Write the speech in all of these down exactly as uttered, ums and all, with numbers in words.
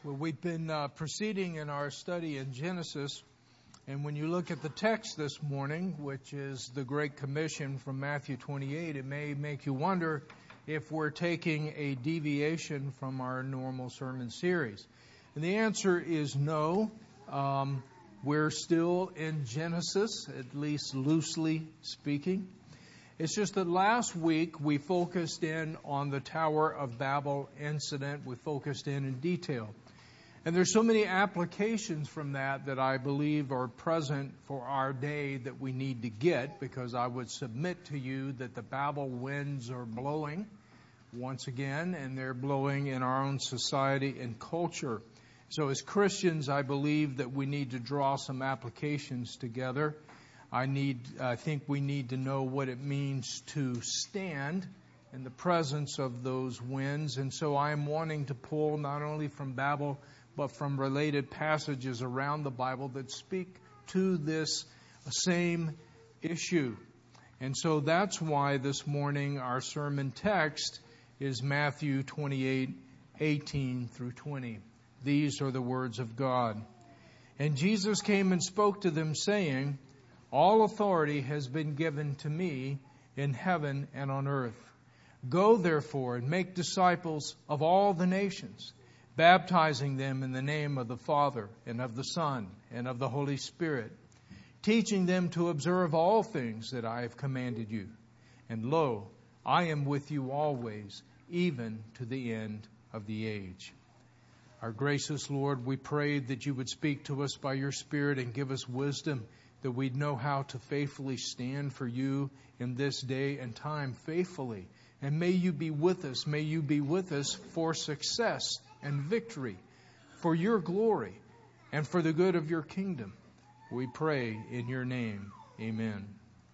Well, we've been uh, proceeding in our study in Genesis, and when you look at the text this morning, which is the Great Commission from Matthew twenty-eight, it may make you wonder if we're taking a deviation from our normal sermon series. And the answer is no. Um, we're still in Genesis, at least loosely speaking. It's just that last week we focused in on the Tower of Babel incident. We focused in in detail. And there's so many applications from that that I believe are present for our day that we need to get, because I would submit to you that the Babel winds are blowing once again, and they're blowing in our own society and culture. So as Christians, I believe that we need to draw some applications together. I need, I think we need to know what it means to stand in the presence of those winds. And so I am wanting to pull not only from Babel, but from related passages around the Bible that speak to this same issue. And so that's why this morning our sermon text is Matthew twenty-eight, eighteen through twenty. These are the words of God. And Jesus came and spoke to them, saying, "All authority has been given to me in heaven and on earth. Go therefore and make disciples of all the nations, baptizing them in the name of the Father and of the Son and of the Holy Spirit, teaching them to observe all things that I have commanded you. And lo, I am with you always, even to the end of the age." Our gracious Lord, we pray that you would speak to us by your Spirit and give us wisdom, that we'd know how to faithfully stand for you in this day and time faithfully. And may you be with us. May you be with us for success and victory, for your glory and for the good of your kingdom. We pray in your name. Amen.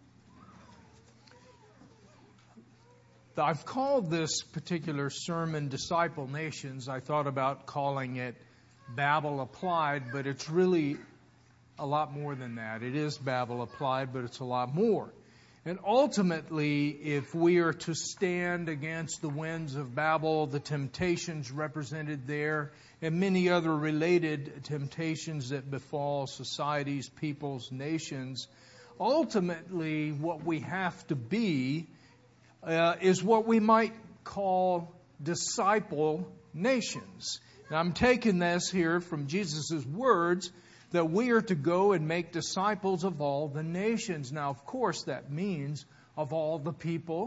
I've called this particular sermon Disciple Nations. I thought about calling it Babel Applied, but it's really a lot more than that. It is Babel applied, but it's a lot more. And ultimately, if we are to stand against the winds of Babel, the temptations represented there, and many other related temptations that befall societies, peoples, nations, ultimately what we have to be uh, is what we might call disciple nations. Now, I'm taking this here from Jesus' words, that we are to go and make disciples of all the nations. Now, of course, that means of all the people,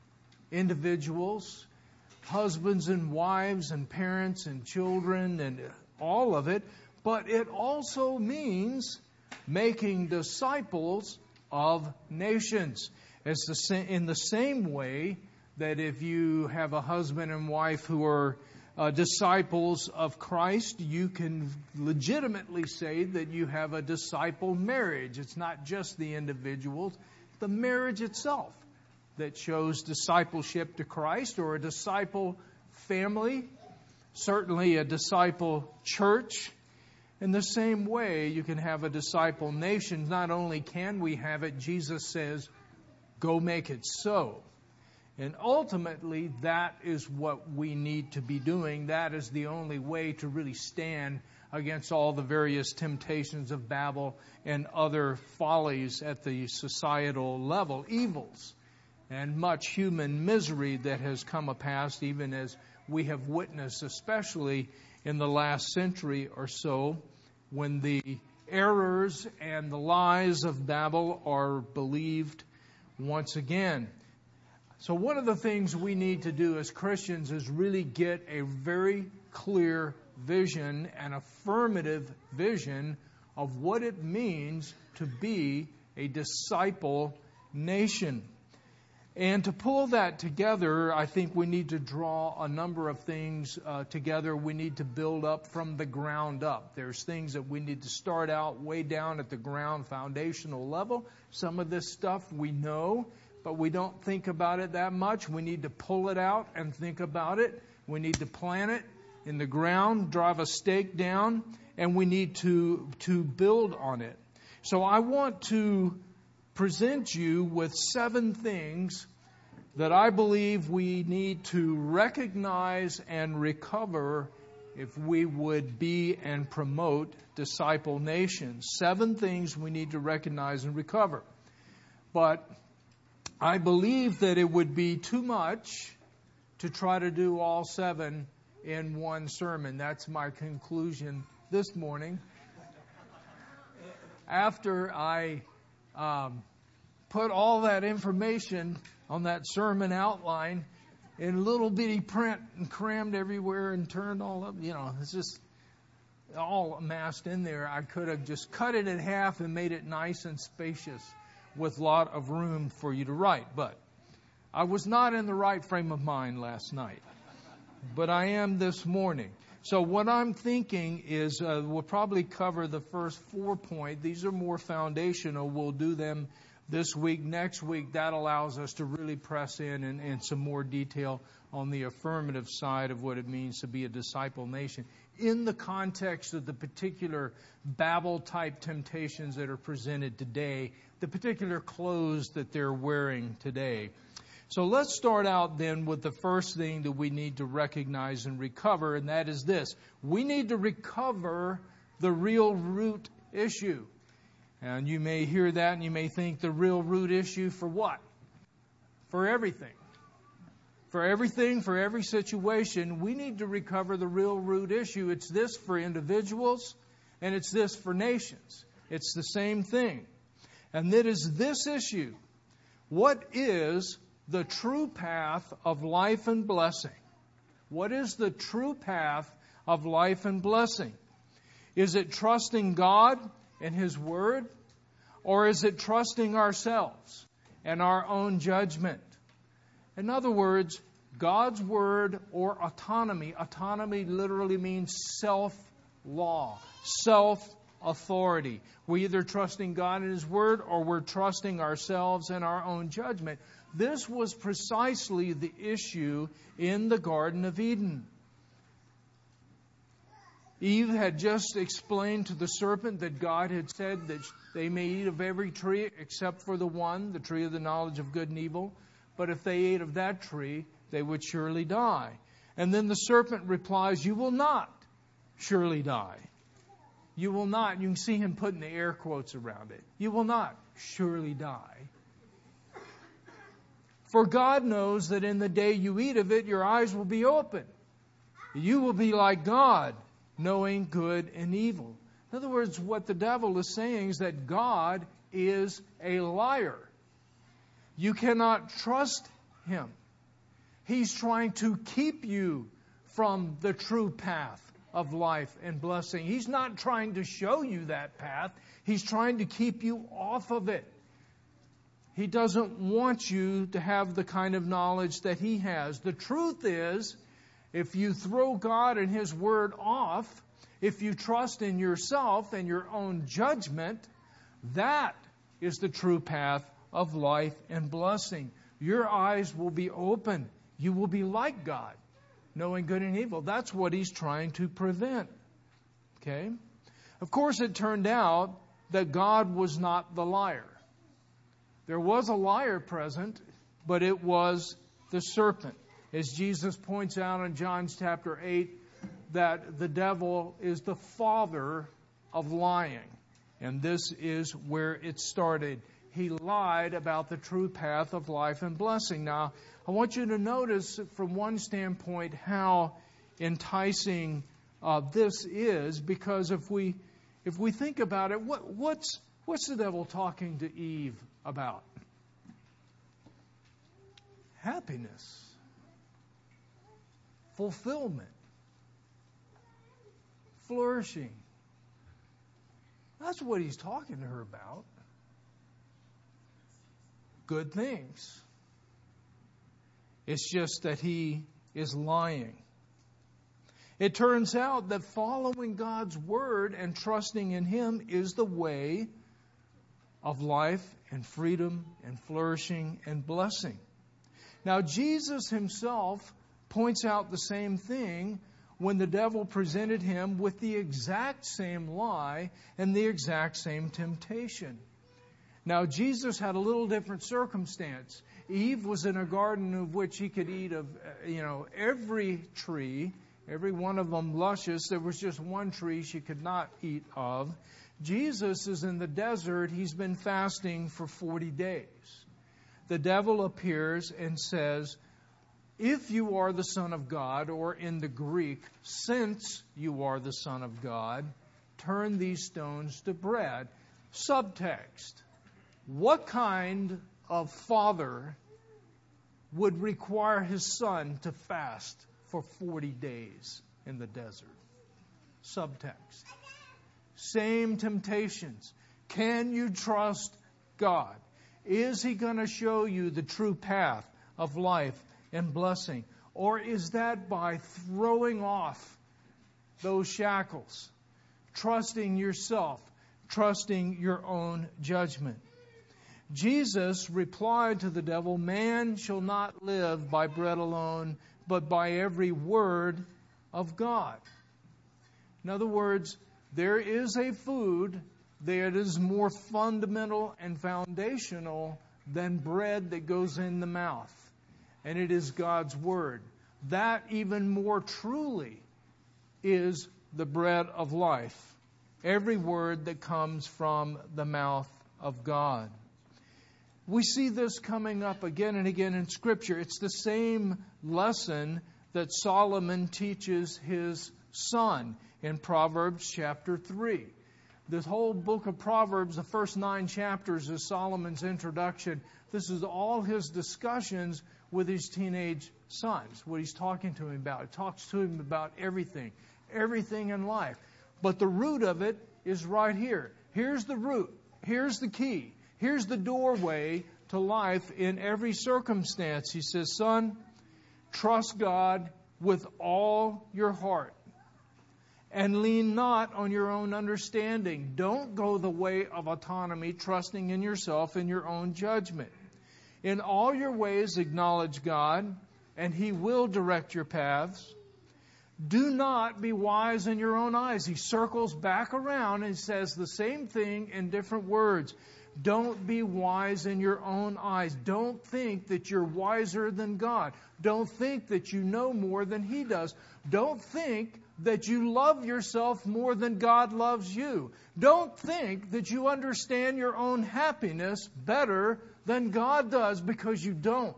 individuals, husbands and wives and parents and children and all of it. But it also means making disciples of nations. It's the sa- in the same way that if you have a husband and wife who are Uh, disciples of Christ, you can legitimately say that you have a disciple marriage. It's not just the individuals, the marriage itself that shows discipleship to Christ, or a disciple family, certainly a disciple church. In the same way, you can have a disciple nation. Not only can we have it, Jesus says, go make it so. And ultimately, that is what we need to be doing. That is the only way to really stand against all the various temptations of Babel and other follies at the societal level, evils, and much human misery that has come past, even as we have witnessed, especially in the last century or so, when the errors and the lies of Babel are believed once again. So one of the things we need to do as Christians is really get a very clear vision, an affirmative vision of what it means to be a disciple nation. And to pull that together, I think we need to draw a number of things uh, together. We need to build up from the ground up. There's things that we need to start out way down at the ground foundational level. Some of this stuff we know, but we don't think about it that much. We need to pull it out and think about it. We need to plant it in the ground, drive a stake down, and we need to, to build on it. So I want to present you with seven things that I believe we need to recognize and recover if we would be and promote disciple nations. Seven things we need to recognize and recover. But I believe that it would be too much to try to do all seven in one sermon. That's my conclusion this morning. After I um, put all that information on that sermon outline in little bitty print and crammed everywhere and turned all up, you know, it's just all amassed in there. I could have just cut it in half and made it nice and spacious with a lot of room for you to write. But I was not in the right frame of mind last night. But I am this morning. So what I'm thinking is uh, we'll probably cover the first four points. These are more foundational. We'll do them this week. Next week, that allows us to really press in and, and some more detail on the affirmative side of what it means to be a disciple nation in the context of the particular Babel-type temptations that are presented today, the particular clothes that they're wearing today. So let's start out then with the first thing that we need to recognize and recover, and that is this. We need to recover the real root issue. And you may hear that and you may think the real root issue for what? For everything. For everything, for every situation, we need to recover the real root issue. It's this for individuals and it's this for nations. It's the same thing. And that is this issue. What is the true path of life and blessing? What is the true path of life and blessing? Is it trusting God and His Word? Or is it trusting ourselves and our own judgment? In other words, God's Word or autonomy. Autonomy literally means self-law, self-authority. We're either trusting God and His Word or we're trusting ourselves and our own judgment. This was precisely the issue in the Garden of Eden. Eve had just explained to the serpent that God had said that they may eat of every tree except for the one, the tree of the knowledge of good and evil. But if they ate of that tree, they would surely die. And then the serpent replies, you will not surely die. You will not. You can see him putting the air quotes around it. You will not surely die. For God knows that in the day you eat of it, your eyes will be open. You will be like God, knowing good and evil. In other words, what the devil is saying is that God is a liar. You cannot trust Him. He's trying to keep you from the true path of life and blessing. He's not trying to show you that path. He's trying to keep you off of it. He doesn't want you to have the kind of knowledge that He has. The truth is, if you throw God and His Word off, if you trust in yourself and your own judgment, that is the true path of life and blessing. Your eyes will be open. You will be like God, knowing good and evil. That's what He's trying to prevent. Okay? Of course, it turned out that God was not the liar. There was a liar present, but it was the serpent. As Jesus points out in John chapter eight, that the devil is the father of lying. And this is where it started. He lied about the true path of life and blessing. Now, I want you to notice from one standpoint how enticing uh, this is, because if we if we think about it, what, what's what's the devil talking to Eve about? Happiness, fulfillment, flourishing. That's what he's talking to her about. Good things. It's just that he is lying. It turns out that following God's Word and trusting in Him is the way of life and freedom and flourishing and blessing. Now, Jesus Himself points out the same thing when the devil presented Him with the exact same lie and the exact same temptation. Now, Jesus had a little different circumstance. Eve was in a garden of which he could eat of, you know, every tree every one of them luscious. There was just one tree she could not eat of. Jesus is in the desert. He's been fasting for forty days. The devil appears and says, if you are the Son of God, or in the Greek, since you are the Son of God, turn these stones to bread. Subtext. What kind of father would require his son to fast for forty days in the desert? Subtext. Same temptations. Can you trust God? Is He going to show you the true path of life and blessing? Or is that by throwing off those shackles, trusting yourself, trusting your own judgment? Jesus replied to the devil, man shall not live by bread alone, but by every word of God. In other words, there is a food that is more fundamental and foundational than bread that goes in the mouth. And it is God's Word. That even more truly is the bread of life. Every word that comes from the mouth of God. We see this coming up again and again in Scripture. It's the same lesson that Solomon teaches his son in Proverbs chapter three. This whole book of Proverbs, the first nine chapters, is Solomon's introduction. This is all his discussions with his teenage sons, what he's talking to him about. He talks to him about everything, everything in life. But the root of it is right here. Here's the root. Here's the key. Here's the doorway to life in every circumstance. He says, son, trust God with all your heart and lean not on your own understanding. Don't go the way of autonomy, trusting in yourself and your own judgment. In all your ways acknowledge God, and He will direct your paths. Do not be wise in your own eyes. He circles back around and says the same thing in different words. Don't be wise in your own eyes. Don't think that you're wiser than God. Don't think that you know more than He does. Don't think that you love yourself more than God loves you. Don't think that you understand your own happiness better than God does, because you don't.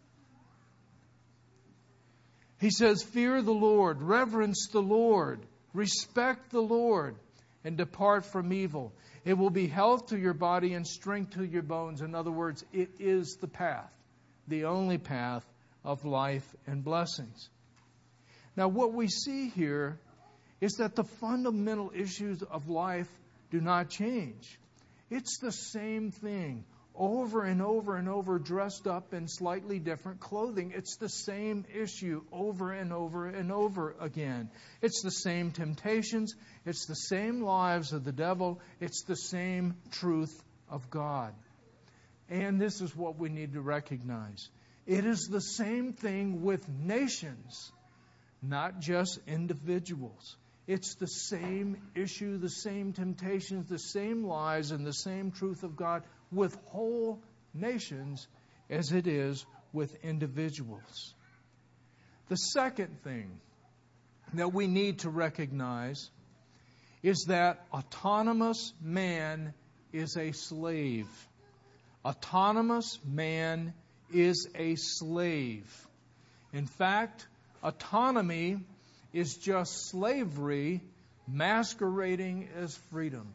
He says, fear the Lord, reverence the Lord, respect the Lord, and depart from evil. It will be health to your body and strength to your bones. In other words, it is the path, the only path of life and blessings. Now, what we see here is that the fundamental issues of life do not change. It's the same thing over and over and over, dressed up in slightly different clothing. It's the same issue over and over and over again. It's the same temptations. It's the same lives of the devil. It's the same truth of God. And this is what we need to recognize. It is the same thing with nations, not just individuals. It's the same issue, the same temptations, the same lies, and the same truth of God with whole nations as it is with individuals. The second thing that we need to recognize is that autonomous man is a slave. Autonomous man is a slave. In fact, autonomy is just slavery masquerading as freedom.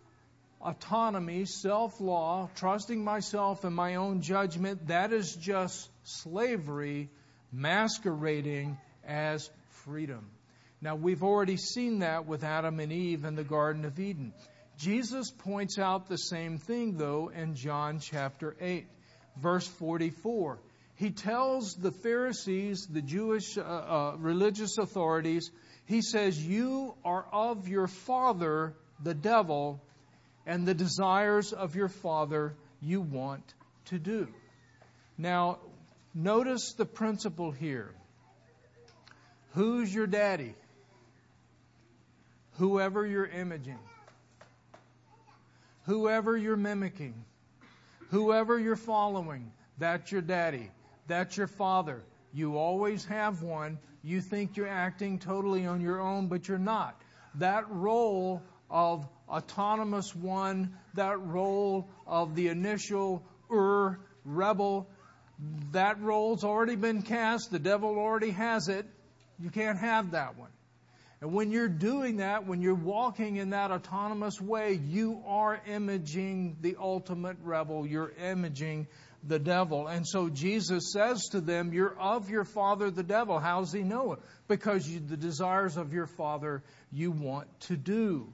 Autonomy, self-law, trusting myself and my own judgment, that is just slavery masquerading as freedom. Now, we've already seen that with Adam and Eve in the Garden of Eden. Jesus points out the same thing, though, in John chapter eight, verse forty-four. He tells the Pharisees, the Jewish uh, uh, religious authorities, he says, you are of your father, the devil, and the desires of your father you want to do. Now, notice the principle here. Who's your daddy? Whoever you're imaging. Whoever you're mimicking. Whoever you're following, that's your daddy. That's your father. You always have one. You think you're acting totally on your own, but you're not. That role of autonomous one, that role of the initial Ur, rebel, that role's already been cast. The devil already has it. You can't have that one. And when you're doing that, when you're walking in that autonomous way, you are imaging the ultimate rebel. You're imaging the devil. And so Jesus says to them, you're of your father the devil. How does he know it? Because you, the desires of your father you want to do.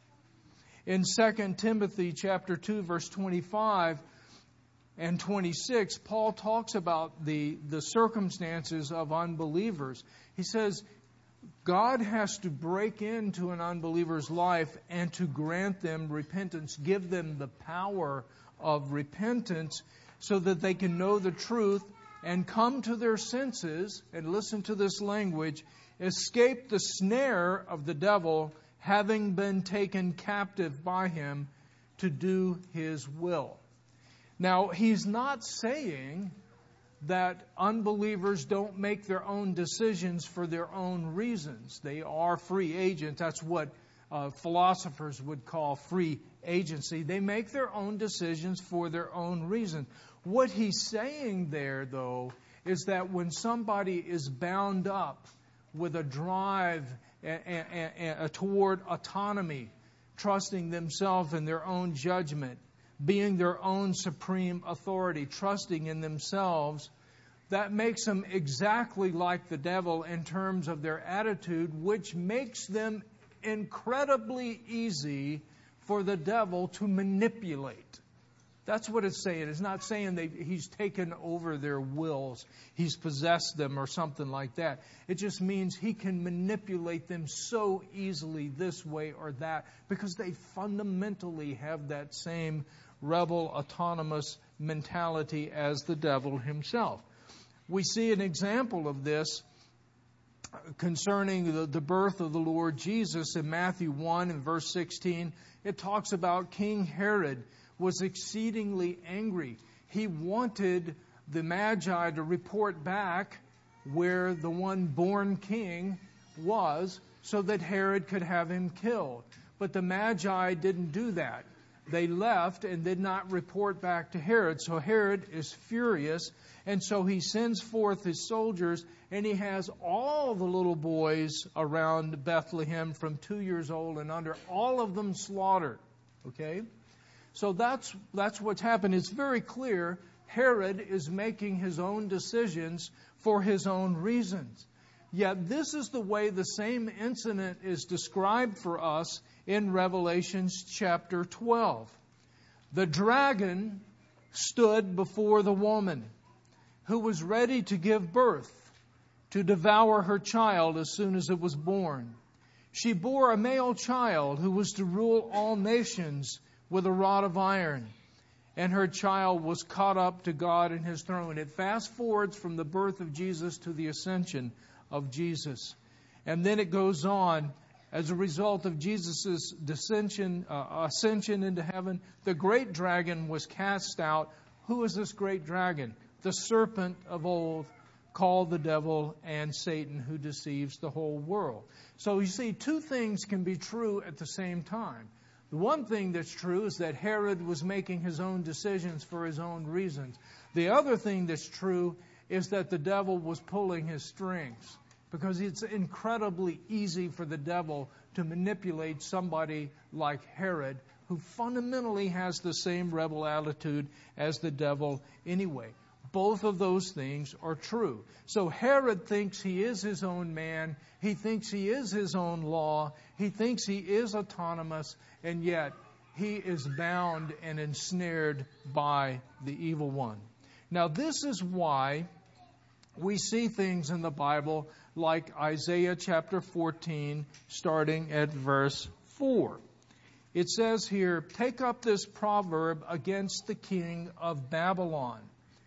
In Second Timothy chapter two, verse twenty-five and twenty-six, Paul talks about the, the circumstances of unbelievers. He says, God has to break into an unbeliever's life and to grant them repentance, give them the power of repentance so that they can know the truth and come to their senses, and listen to this language, escape the snare of the devil, having been taken captive by him to do his will. Now, he's not saying that unbelievers don't make their own decisions for their own reasons. They are free agents. That's what uh, philosophers would call free agency. They make their own decisions for their own reasons. What he's saying there, though, is that when somebody is bound up with a drive a, a, a, a, toward autonomy, trusting themselves in their own judgment, being their own supreme authority, trusting in themselves, that makes them exactly like the devil in terms of their attitude, which makes them incredibly easy for the devil to manipulate. That's what it's saying. It's not saying that he's taken over their wills, he's possessed them or something like that. It just means he can manipulate them so easily this way or that because they fundamentally have that same rebel, autonomous mentality as the devil himself. We see an example of this concerning the, the birth of the Lord Jesus in Matthew one and verse sixteen. It talks about King Herod was exceedingly angry. He wanted the Magi to report back where the one born king was so that Herod could have him killed. But the Magi didn't do that. They left and did not report back to Herod. So Herod is furious, and so he sends forth his soldiers, and he has all the little boys around Bethlehem from two years old and under, all of them slaughtered. Okay? So that's that's what's happened. It's very clear Herod is making his own decisions for his own reasons. Yet this is the way the same incident is described for us in Revelation chapter twelve. The dragon stood before the woman who was ready to give birth, to devour her child as soon as it was born. She bore a male child who was to rule all nations with a rod of iron, and her child was caught up to God in his throne. It fast forwards from the birth of Jesus to the ascension of Jesus. And then it goes on, as a result of Jesus' descension, uh, ascension into heaven, the great dragon was cast out. Who is this great dragon? The serpent of old, called the devil and Satan, who deceives the whole world. So you see, two things can be true at the same time. The one thing that's true is that Herod was making his own decisions for his own reasons. The other thing that's true is that the devil was pulling his strings, because it's incredibly easy for the devil to manipulate somebody like Herod, who fundamentally has the same rebel attitude as the devil anyway. Both of those things are true. So Herod thinks he is his own man. He thinks he is his own law. He thinks he is autonomous, and yet he is bound and ensnared by the evil one. Now, this is why we see things in the Bible like Isaiah chapter fourteen, starting at verse four. It says here, "Take up this proverb against the king of Babylon."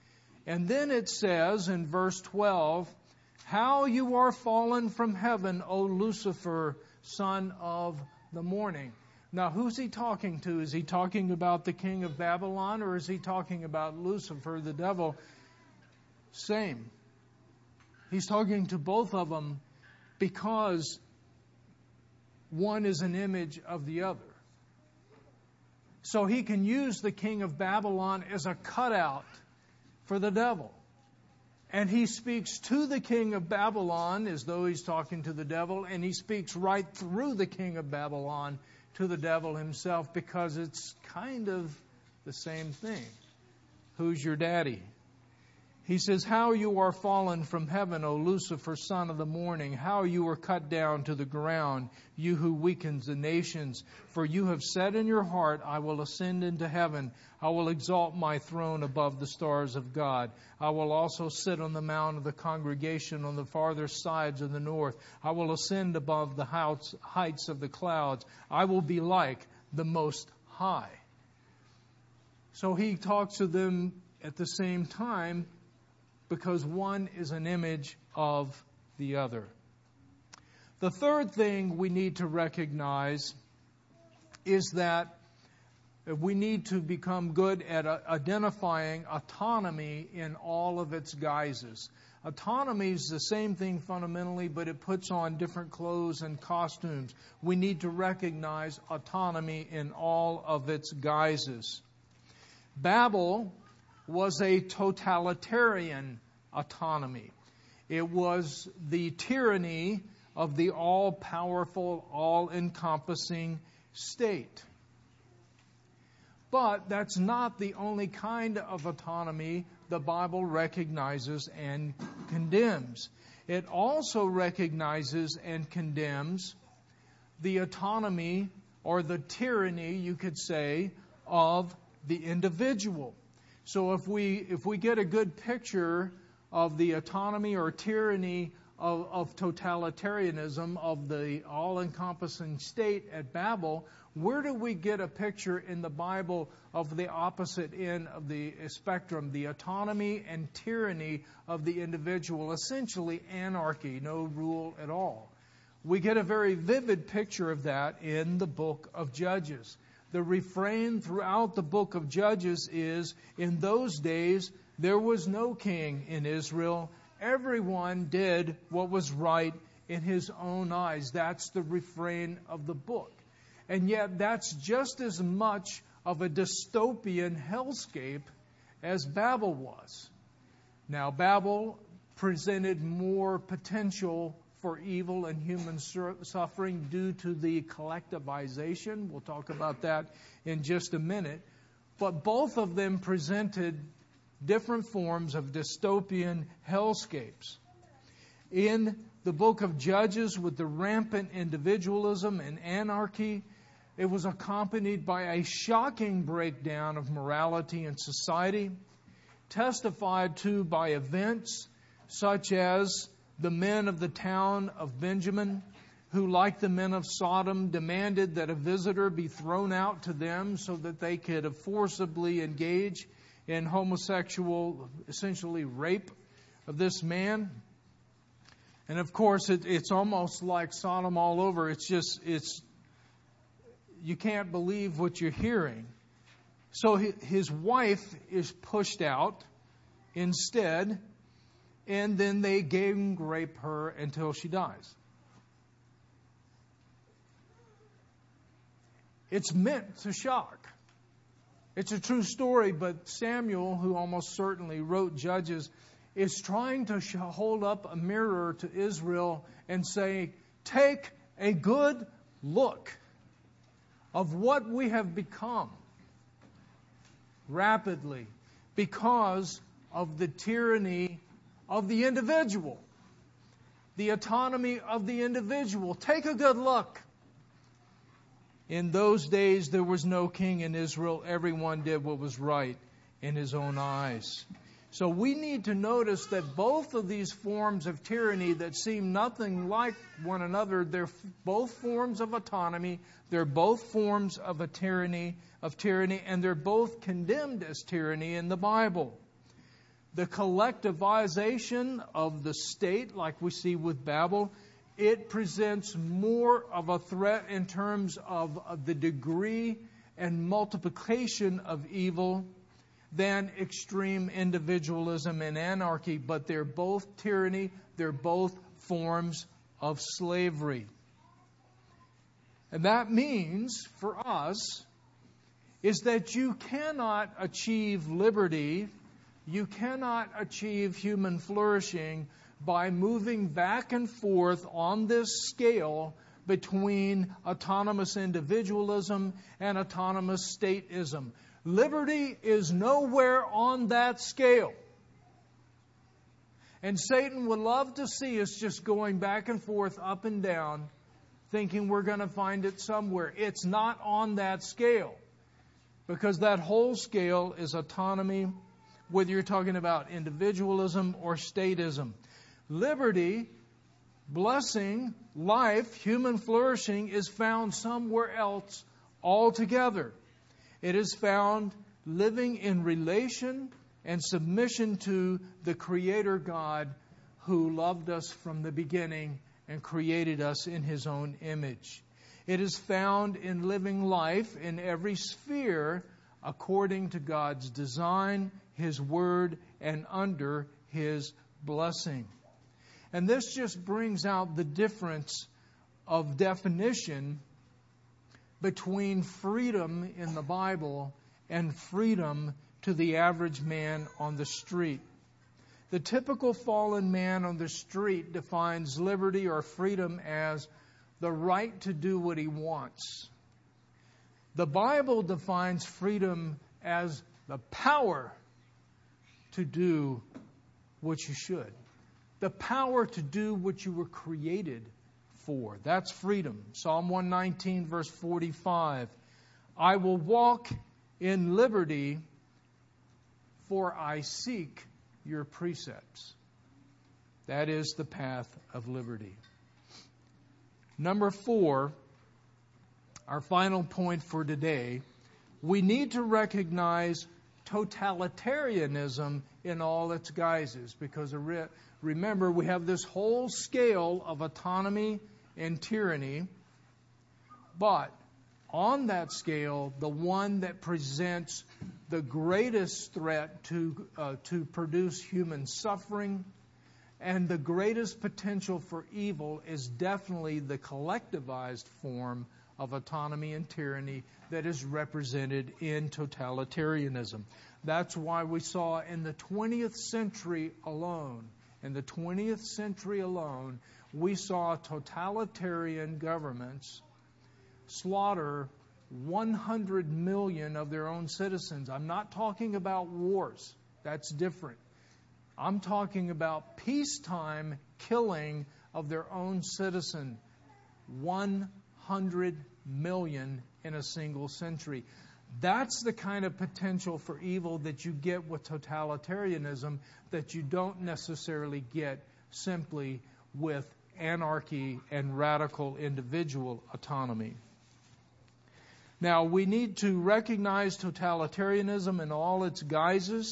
And then it says in verse twelve, "How you are fallen from heaven, O Lucifer, son of the morning." Now, who's he talking to? Is he talking about the king of Babylon, or is he talking about Lucifer, the devil? Same. He's talking to both of them because one is an image of the other. So he can use the king of Babylon as a cutout for the devil. And he speaks to the king of Babylon as though he's talking to the devil, and he speaks right through the king of Babylon to the devil himself, because it's kind of the same thing. Who's your daddy? He says, how you are fallen from heaven, O Lucifer, son of the morning. How you are cut down to the ground, you who weakens the nations. For you have said in your heart, I will ascend into heaven. I will exalt my throne above the stars of God. I will also sit on the mount of the congregation on the farther sides of the north. I will ascend above the heights of the clouds. I will be like the Most High. So he talks to them at the same time, because one is an image of the other. The third thing we need to recognize is that we need to become good at identifying autonomy in all of its guises. Autonomy is the same thing fundamentally, but it puts on different clothes and costumes. We need to recognize autonomy in all of its guises. Babel was a totalitarian autonomy. It was the tyranny of the all-powerful, all-encompassing state. But that's not the only kind of autonomy the Bible recognizes and condemns. It also recognizes and condemns the autonomy, or the tyranny, you could say, of the individual. So if we if we get a good picture of the autonomy or tyranny of, of totalitarianism of the all-encompassing state at Babel, where do we get a picture in the Bible of the opposite end of the spectrum, the autonomy and tyranny of the individual, essentially anarchy, no rule at all? We get a very vivid picture of that in the book of Judges. The refrain throughout the book of Judges is, in those days, there was no king in Israel. Everyone did what was right in his own eyes. That's the refrain of the book. And yet that's just as much of a dystopian hellscape as Babel was. Now, Babel presented more potential for evil and human suffering due to the collectivization. We'll talk about that in just a minute. But both of them presented different forms of dystopian hellscapes. In the book of Judges, with the rampant individualism and anarchy, it was accompanied by a shocking breakdown of morality in society, testified to by events such as the men of the town of Benjamin, who, like the men of Sodom, demanded that a visitor be thrown out to them so that they could forcibly engage in homosexual, essentially rape of this man. And of course, it, it's almost like Sodom all over. It's just, it's, you can't believe what you're hearing. So his wife is pushed out instead, and then they gang rape her until she dies. It's meant to shock. It's a true story, but Samuel, who almost certainly wrote Judges, is trying to hold up a mirror to Israel and say, take a good look of what we have become rapidly because of the tyranny of the individual, the autonomy of the individual. Take a good look. In those days, there was no king in Israel. Everyone did what was right in his own eyes. So we need to notice that both of these forms of tyranny that seem nothing like one another, they're both forms of autonomy, they're both forms of a tyranny, of tyranny, and they're both condemned as tyranny in the Bible. The collectivization of the state, like we see with Babel, it presents more of a threat in terms of, of the degree and multiplication of evil than extreme individualism and anarchy, but they're both tyranny, they're both forms of slavery. And that means for us is that you cannot achieve liberty, you cannot achieve human flourishing by moving back and forth on this scale between autonomous individualism and autonomous statism. Liberty is nowhere on that scale. And Satan would love to see us just going back and forth, up and down, thinking we're going to find it somewhere. It's not on that scale. Because that whole scale is autonomy, whether you're talking about individualism or statism. Liberty, blessing, life, human flourishing is found somewhere else altogether. It is found living in relation and submission to the Creator God who loved us from the beginning and created us in His own image. It is found in living life in every sphere according to God's design, His Word, and under His blessing. And this just brings out the difference of definition between freedom in the Bible and freedom to the average man on the street. The typical fallen man on the street defines liberty or freedom as the right to do what he wants. The Bible defines freedom as the power to do what you should. The power to do what you were created for. That's freedom. Psalm one nineteen, verse forty-five. I will walk in liberty, for I seek your precepts. That is the path of liberty. Number four, our final point for today, we need to recognize totalitarianism in all its guises. Because remember, we have this whole scale of autonomy and tyranny. But on that scale, the one that presents the greatest threat to, uh, to produce human suffering and the greatest potential for evil is definitely the collectivized form of autonomy and tyranny that is represented in totalitarianism. That's why we saw in the twentieth century alone, in the twentieth century alone, we saw totalitarian governments slaughter one hundred million of their own citizens. I'm not talking about wars. That's different. I'm talking about peacetime killing of their own citizen. one hundred million in a single century. That's the kind of potential for evil that you get with totalitarianism that you don't necessarily get simply with anarchy and radical individual autonomy. Now, we need to recognize totalitarianism in all its guises.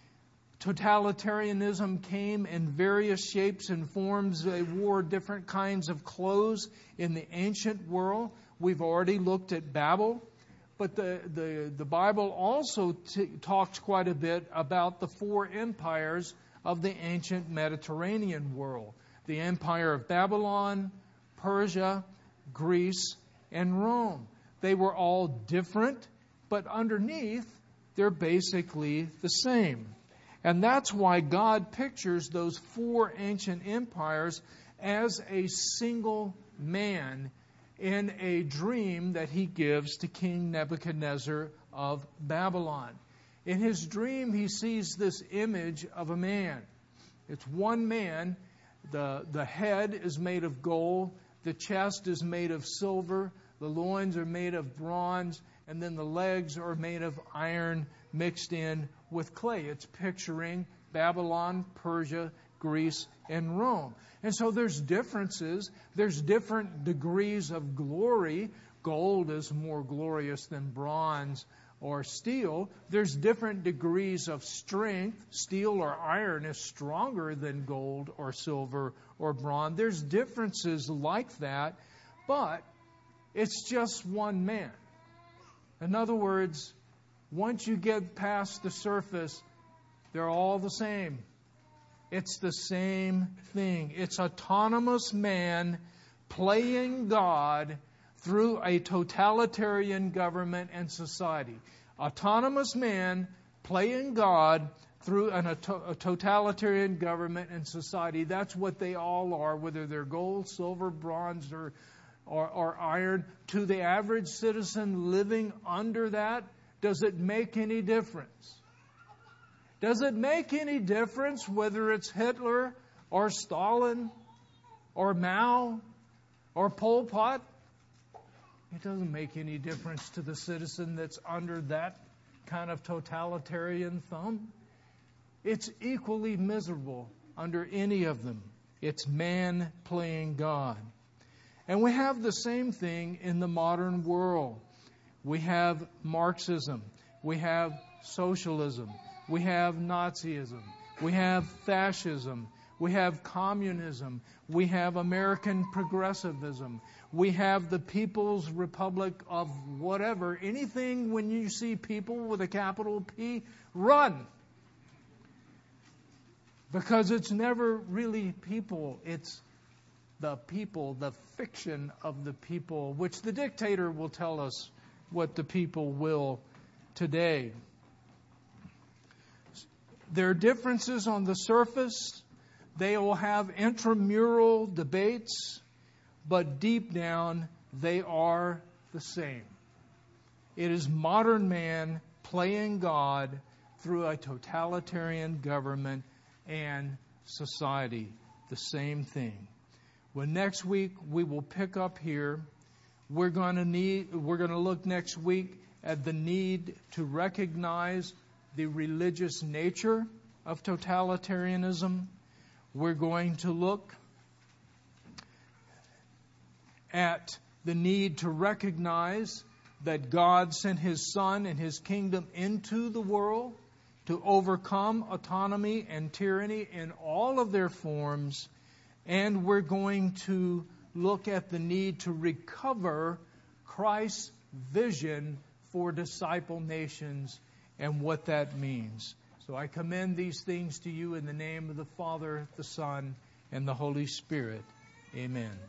Totalitarianism came in various shapes and forms. They wore different kinds of clothes in the ancient world. We've already looked at Babel. But the, the, the Bible also t- talks quite a bit about the four empires of the ancient Mediterranean world. The empire of Babylon, Persia, Greece, and Rome. They were all different, but underneath, they're basically the same. And that's why God pictures those four ancient empires as a single man in a dream that he gives to King Nebuchadnezzar of Babylon. In his dream, he sees this image of a man. It's one man. The, the head is made of gold. The chest is made of silver. The loins are made of bronze. And then the legs are made of iron mixed in with clay. It's picturing Babylon, Persia, Greece, and Rome. And so there's differences. There's different degrees of glory. Gold is more glorious than bronze or steel. There's different degrees of strength. Steel or iron is stronger than gold or silver or bronze. There's differences like that, but it's just one man. In other words, once you get past the surface, they're all the same. It's the same thing. It's autonomous man playing God through a totalitarian government and society. Autonomous man playing God through an, a, to, a totalitarian government and society. That's what they all are, whether they're gold, silver, bronze, or, or, or iron. To the average citizen living under that, does it make any difference? Does it make any difference whether it's Hitler or Stalin or Mao or Pol Pot? It doesn't make any difference to the citizen that's under that kind of totalitarian thumb. It's equally miserable under any of them. It's man playing God. And we have the same thing in the modern world. We have Marxism. We have socialism. We have Nazism. We have fascism. We have communism. We have American progressivism. We have the People's Republic of whatever. Anything when you see people with a capital P, run. Because it's never really people. It's the people, the fiction of the people, which the dictator will tell us what the people will today. There are differences on the surface. They will have intramural debates, but deep down, they are the same. It is modern man playing God through a totalitarian government and society. The same thing. Well, next week we will pick up here. We're going to need. We're going to look next week at the need to recognize the religious nature of totalitarianism. We're going to look at the need to recognize that God sent His Son and His kingdom into the world to overcome autonomy and tyranny in all of their forms. And we're going to look at the need to recover Christ's vision for disciple nations and what that means. So I commend these things to you in the name of the Father, the Son, and the Holy Spirit. Amen.